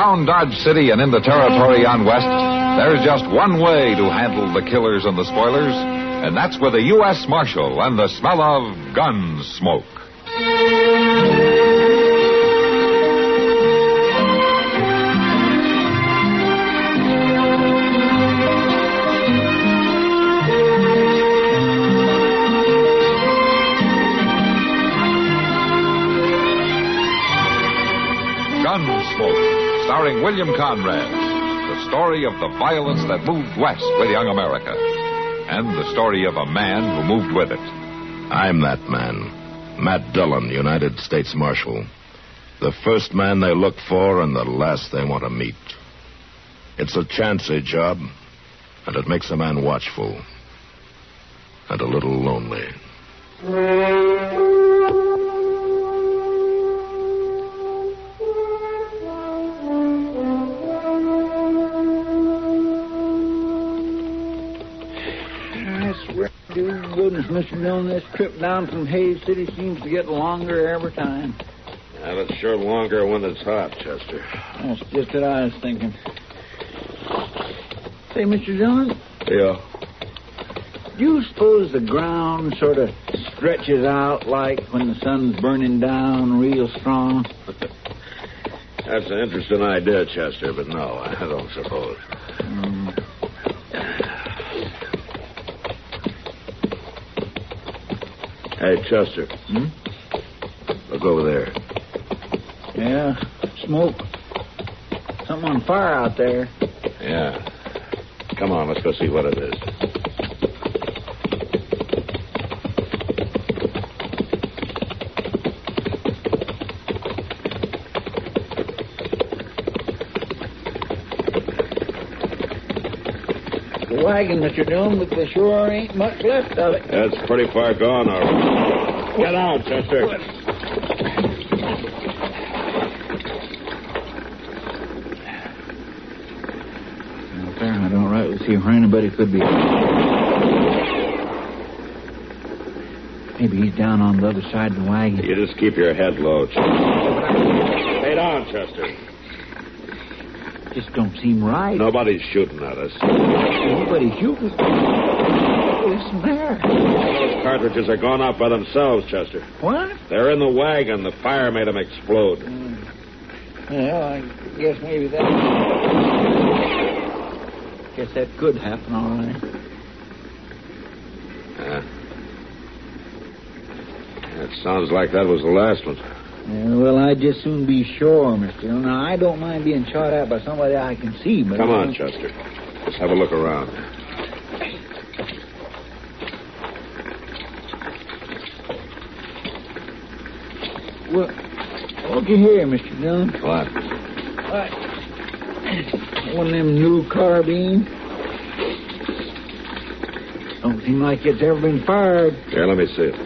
around Dodge City and in the territory on west, there's just one way to handle the killers and the spoilers, and that's with a U.S. Marshal and the smell of gun smoke. Gunsmoke, starring William Conrad. The story of the violence that moved west with young America. And the story of a man who moved with it. I'm that man. Matt Dillon, United States Marshal. The first man they look for and the last they want to meet. It's a chancy job, and it makes a man watchful. And a little lonely. Goodness, Mr. Dillon, this trip down from Hayes City seems to get longer every time. Yeah, it's sure longer when it's hot, Chester. That's just what I was thinking. Say, Mr. Dillon? Yeah? Do you suppose the ground sort of stretches out like when the sun's burning down real strong? That's an interesting idea, Chester, but no, I don't suppose. Hey, Chester. Look over there. Yeah, smoke. Something on fire out there. Yeah. Come on, let's go see what it is. The wagon, Mr. Dillon, but there sure ain't much left of it. That's pretty far gone, all right. Get out, Chester. Out there, I don't rightly see where anybody could be. Maybe he's down on the other side of the wagon. You just keep your head low, Chester. Stay down, Chester. Just don't seem right. Nobody's shooting at us. Nobody's shooting? Listen there. Those cartridges are gone out by themselves, Chester. What? They're in the wagon. The fire made them explode. Well, I guess maybe that... Guess that could happen, all right. It sounds like that was the last one. Yeah, well, I'd just soon be sure, Mr. Dillon. Now, I don't mind being shot at by somebody I can see, but... Come on, Chester. Let's have a look around. Well, looky here, Mr. Dillon. What? One of them new carbines. Don't seem like it's ever been fired. Here, let me see it.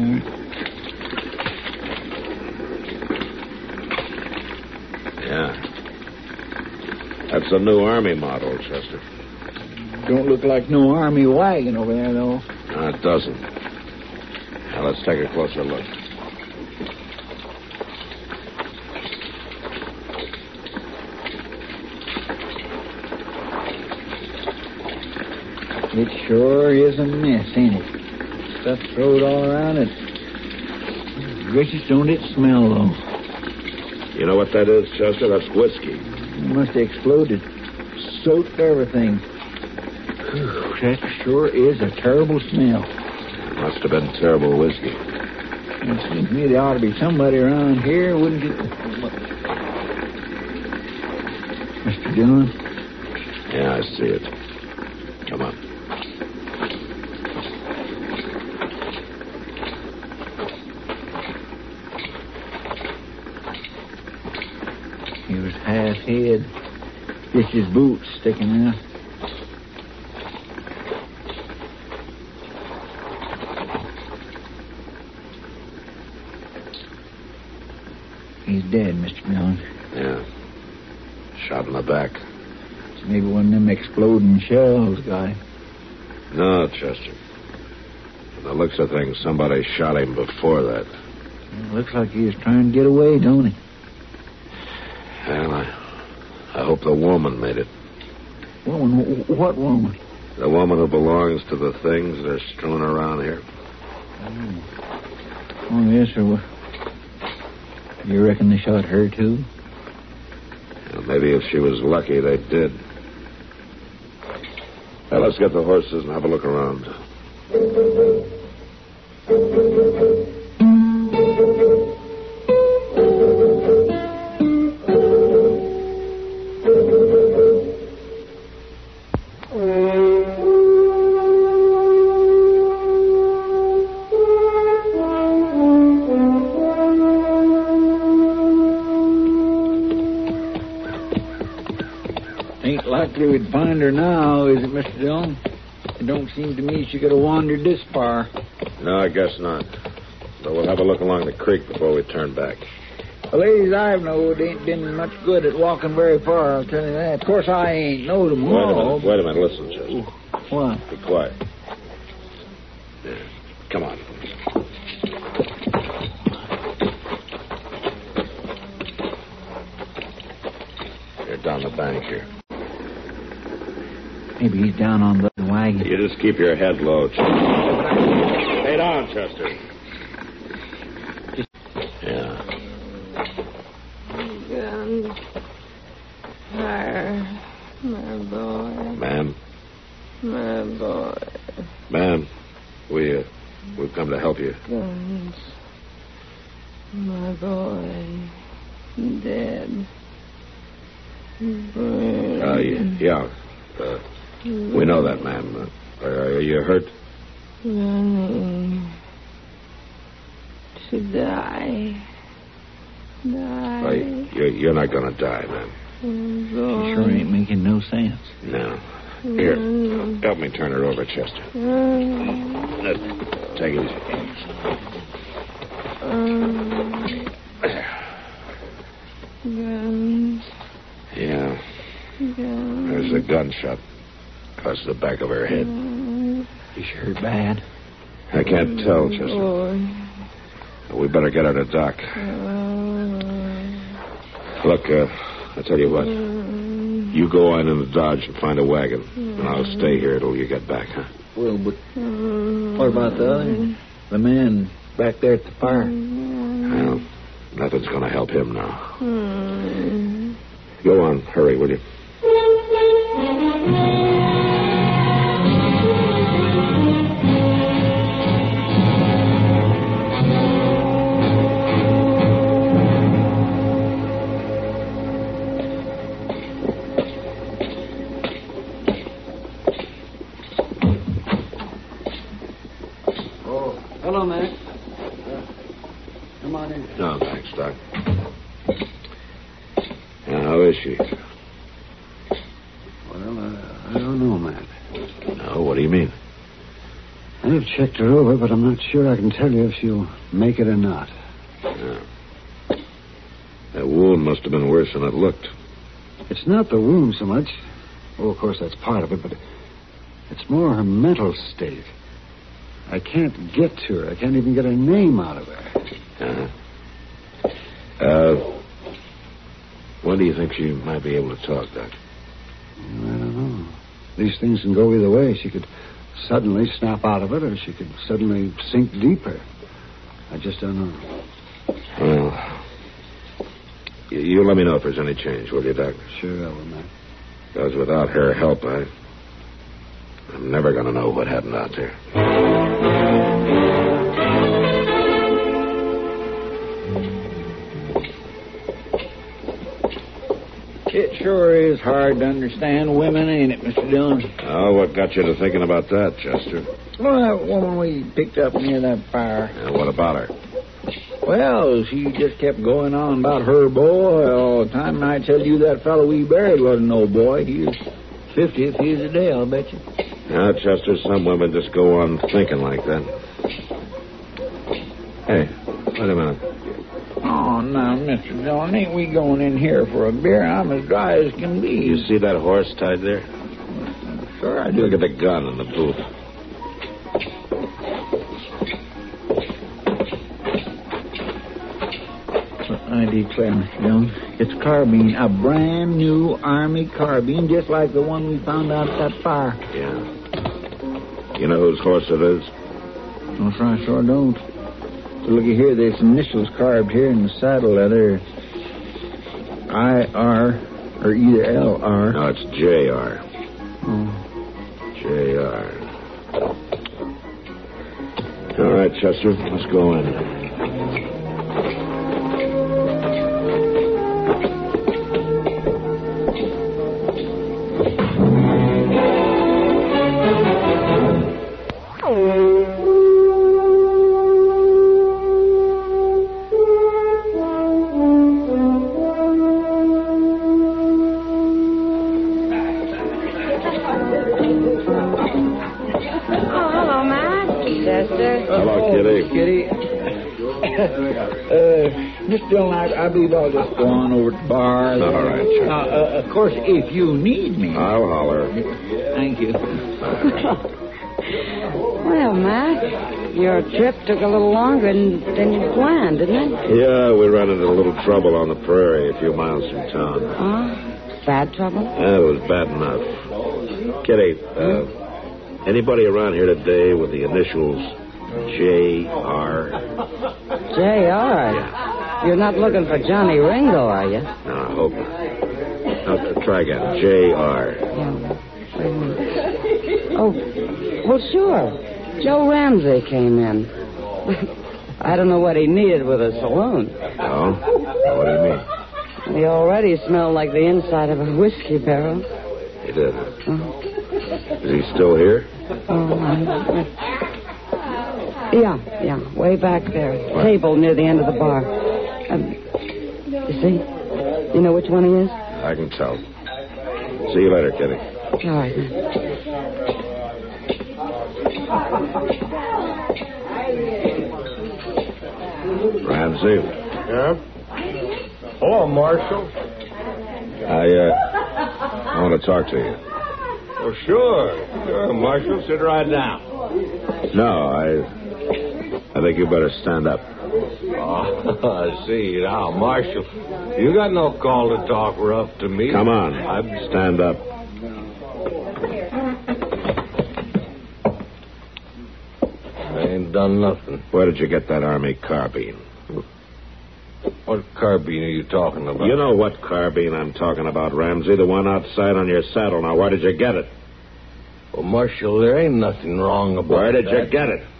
Yeah. That's a new Army model, Chester. Don't look like no Army wagon over there, though. No, it doesn't. Now, let's take a closer look. It sure is a mess, ain't it? Stuff thrown all around it. Gracious, don't it smell, though? You know what that is, Chester? That's whiskey. It must have exploded. Soaked everything. Whew, that sure is a terrible smell. Must have been terrible whiskey. It seems to me there ought to be somebody around here, wouldn't it? Mr. Dillon? Yeah, I see it. Come on. He was half head. Just his boots sticking out. He's dead, Mr. Dillon. Yeah. Shot in the back. Maybe one of them exploding shells got him. No, Chester. From the looks of things, somebody shot him before that. It looks like he was trying to get away, don't he? Well, I hope the woman made it. Woman? What woman? The woman who belongs to the things that are strewn around here. Oh, yes, sir. Well, you reckon they shot her, too? Well, maybe if she was lucky, they did. Now, let's get the horses and have a look around. Ain't likely we'd find her now, is it, Mr. Dillon? It don't seem to me she could have wandered this far. No, I guess not. So we'll have a look along the creek before we turn back. The ladies I've knowed ain't been much good at walking very far, I'll tell you that. Of course, I ain't knowed them all. Wait a minute. Listen, Chester. What? Be quiet. Yeah. Come on. You're down the bank here. Maybe he's down on the wagon. You just keep your head low, Chester. Stay down, Chester. Yeah. Gun. Fire. My boy. Ma'am. My boy. Ma'am, we've come to help you. Guns. My boy. Dead. Burned. Yeah. We know that, ma'am. Are you hurt? Running. To die. Die. You're not going to die, ma'am. She sure ain't making no sense. No. Here, help me turn her over, Chester. Take it easy. Guns. Yeah. Guns. There's a gunshot across the back of her head. Is she hurt bad? I can't tell, Chester. We better get her to doc. Look, I'll tell you what. You go on in the Dodge and find a wagon, and I'll stay here till you get back, huh? Well, but what about the other? The man back there at the fire? Well, nothing's going to help him now. Go on. Hurry, will you? Hello, Mac. Come on in. No, thanks, Doc. How is she? Well, I don't know, Matt. No, what do you mean? I've checked her over, but I'm not sure I can tell you if she'll make it or not. Yeah. That wound must have been worse than it looked. It's not the wound so much. Oh, of course, that's part of it, but it's more her mental state. I can't get to her. I can't even get her name out of her. When do you think she might be able to talk, Doc? I don't know. These things can go either way. She could suddenly snap out of it, or she could suddenly sink deeper. I just don't know. Well, you let me know if there's any change, will you, Doc? Sure I will, Matt. Because without her help, I'm never going to know what happened out there. It sure is hard to understand women, ain't it, Mr. Dillon? Oh, what got you to thinking about that, Chester? Well, that woman we picked up near that fire. And what about her? Well, she just kept going on about her boy all the time, and I tell you that fellow we buried wasn't no boy. He was 50th years a day, I'll bet you. Yeah, Chester, some women just go on thinking like that. Hey, wait a minute. Oh, now, Mr. Dillon, ain't we going in here for a beer? I'm as dry as can be. You see that horse tied there? Sure I do. Look at the gun in the booth. I declare, Mr. Jones, it's a carbine, a brand new Army carbine, just like the one we found out at that fire. Yeah. You know whose horse it is? No, sir, I sure don't. So looky here, there's some initials carved here in the saddle leather. I-R, or either L-R. No, it's J.R. Oh. J.R. All right, Chester, let's go in. Mr. Dillon, I believe I'll just go on over to the bar. All right, sure. Of course, if you need me. I'll holler. Thank you. Well, Mac, your trip took a little longer than you planned, didn't it? Yeah, we ran into a little trouble on the prairie a few miles from town. Oh? Bad trouble? Yeah, it was bad enough. Kitty, anybody around here today with the initials J.R.? J.R.? Yeah. You're not looking for Johnny Ringo, are you? No, I hope not. No, try again. J.R. Yeah. Wait a minute. Oh, well, sure. Joe Ramsey came in. I don't know what he needed with a saloon. Oh? What do you mean? He already smelled like the inside of a whiskey barrel. He did. Oh. Is he still here? Yeah, way back there. What? Table near the end of the bar. You see? You know which one he is? I can tell. See you later, Kitty. All right, then. Ramsey. Yeah? Hello, Marshal. I want to talk to you. Oh, sure, Marshal. Sit right down. No, I think you better stand up. Oh, I see. Now, Marshal, you got no call to talk rough to me. Come on. Stand up. I ain't done nothing. Where did you get that Army carbine? What carbine are you talking about? You know what carbine I'm talking about, Ramsey. The one outside on your saddle. Now, where did you get it? Well, Marshal, there ain't nothing wrong about Where did that. you get it?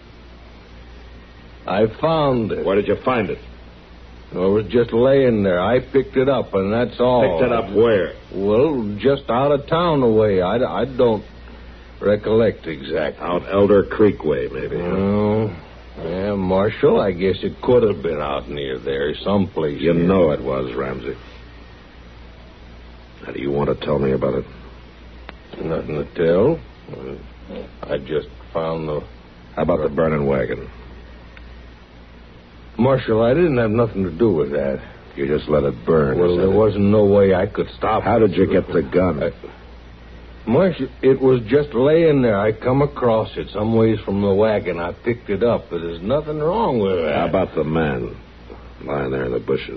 I found it. Where did you find it? It was just laying there. I picked it up, and that's all. Picked it up where? Well, just out of town away. I don't recollect exactly. Out Elder Creek way, maybe. Oh, yeah, Marshal, I guess it could have been out near there, someplace. You know it was, Ramsey. Now, do you want to tell me about it? Nothing to tell. I just found the... How about the burning wagon? Marshal, I didn't have nothing to do with that. You just let it burn. Well, there wasn't no way I could stop How it. did you get the gun? Marshal, it was just laying there. I come across it some ways from the wagon. I picked it up, but there's nothing wrong with that. How about the man lying there in the bushes?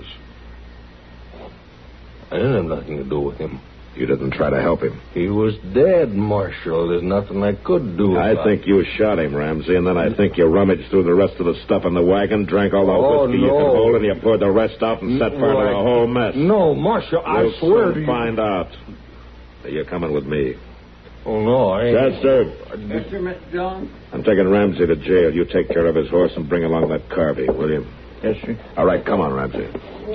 I didn't have nothing to do with him. You didn't try to help him? He was dead, Marshal. There's nothing I could do about I think you shot him, Ramsey, and then I think you rummaged through the rest of the stuff in the wagon, drank all the whiskey you could hold, and you poured the rest out and set fire to the whole mess. No, Marshal, I We'll swear to soon you. find out. You're coming with me. Oh, no, I ain't. Chester, Mr. Jones? I'm taking Ramsey to jail. You take care of his horse and bring along that carbine, will you? Yes, sir. All right, come on, Ramsey.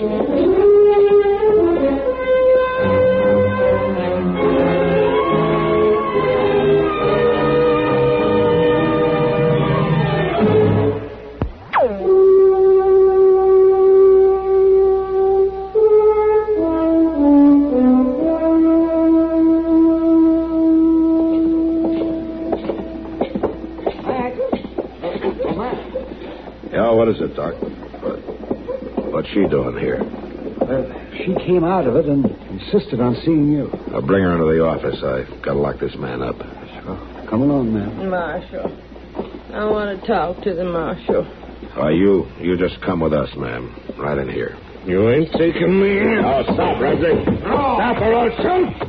Yeah, what is it, Doc? What's she doing here? She came out of it and insisted on seeing you. I'll bring her into the office. I've got to lock this man up. Come along, ma'am. Marshal. I want to talk to the marshal. You just come with us, ma'am. Right in here. You ain't taking me in. Oh, stop, Ramsey. Stop or I'll shoot.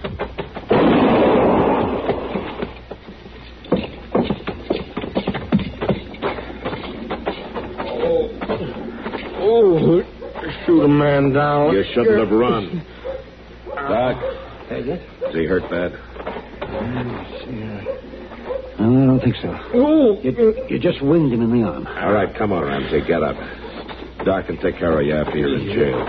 Oh, shoot a man down. You shouldn't have run. Doc, is he hurt bad? No, I don't think so. Oh. You just winged him in the arm. All right, come on, Ramsey. Get up. Doc can take care of you after you're in jail.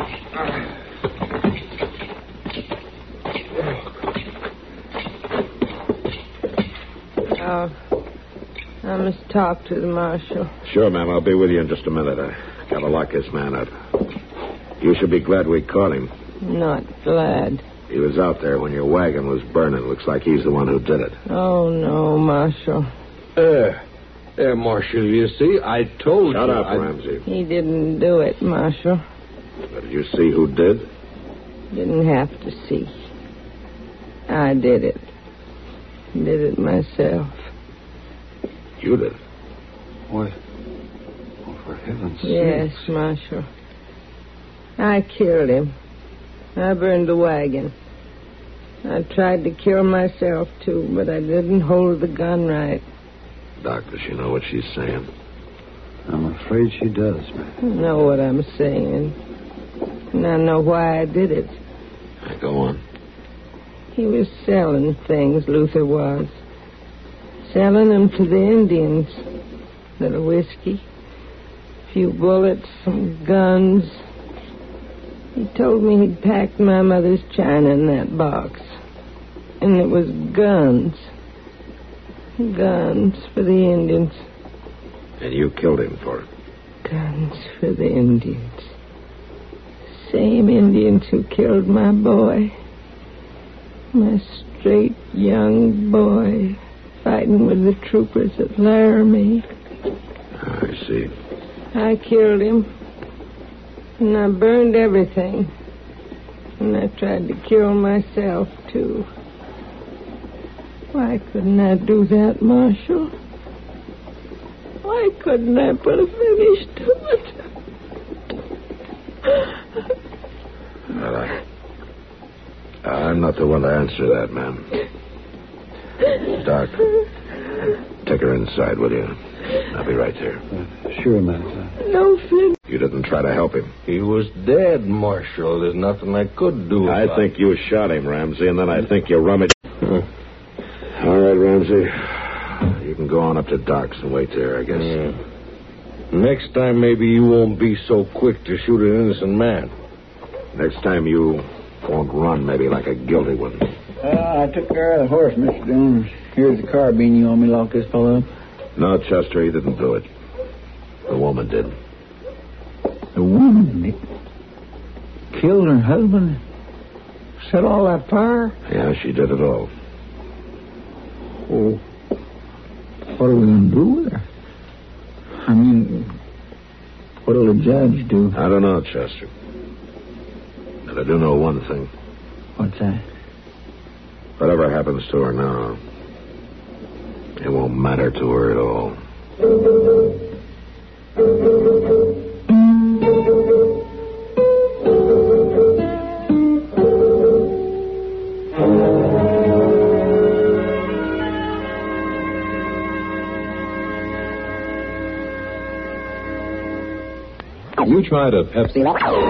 I must talk to the marshal. Sure, ma'am. I'll be with you in just a minute. I gotta lock this man up. You should be glad we caught him. Not glad. He was out there when your wagon was burning. Looks like he's the one who did it. Oh, no, Marshal. There, Marshal, you see, I told Shut you. up, Ramsey. He didn't do it, Marshal. But did you see who did? Didn't have to see. I did it. Did it myself. You did. What? Oh, for heaven's sake. Yes, Marshal. I killed him. I burned the wagon. I tried to kill myself, too, but I didn't hold the gun right. Doc, does she know what she's saying? I'm afraid she does, man. I know what I'm saying. And I know why I did it. Go on. He was selling things, Luther was. Selling them to the Indians. Little whiskey, a few bullets, some guns. He told me he'd packed my mother's china in that box. And it was guns. Guns for the Indians. And you killed him for it? Guns for the Indians. Same Indians who killed my boy. My straight young boy fighting with the troopers at Laramie. I see. I killed him. And I burned everything. And I tried to kill myself, too. Why couldn't I do that, Marshal? Why couldn't I put a finish to it? Well, I'm not the one to answer that, ma'am. Doc, take her inside, will you? I'll be right there. Sure, man. No, Flynn. You didn't try to help him. He was dead, Marshal. There's nothing I could do I about think you shot him, Ramsey, and then I think you rummaged. All right, Ramsey. You can go on up to Doc's and wait there, I guess. Yeah. Next time, maybe you won't be so quick to shoot an innocent man. Next time you won't run maybe like a guilty one. I took care of the horse, Mr. Jones. Here's the carbine. You want me to lock this fellow up? No, Chester, he didn't do it. The woman did. The woman did? Killed her husband? Set all that fire? Yeah, she did it all. Oh, what are we going to do with her? I mean, what'll the judge do? I don't know, Chester. But I do know one thing. What's that? Whatever happens to her now, it won't matter to her at all. You tried a Pepsi.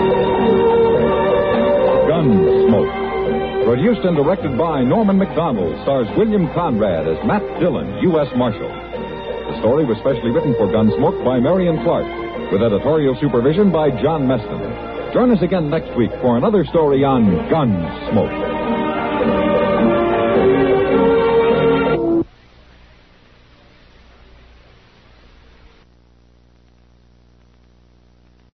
Gunsmoke. Produced and directed by Norman Macdonald, stars William Conrad as Matt Dillon, U.S. Marshal. The story was specially written for Gunsmoke by Marion Clark, with editorial supervision by John Meston. Join us again next week for another story on Gunsmoke.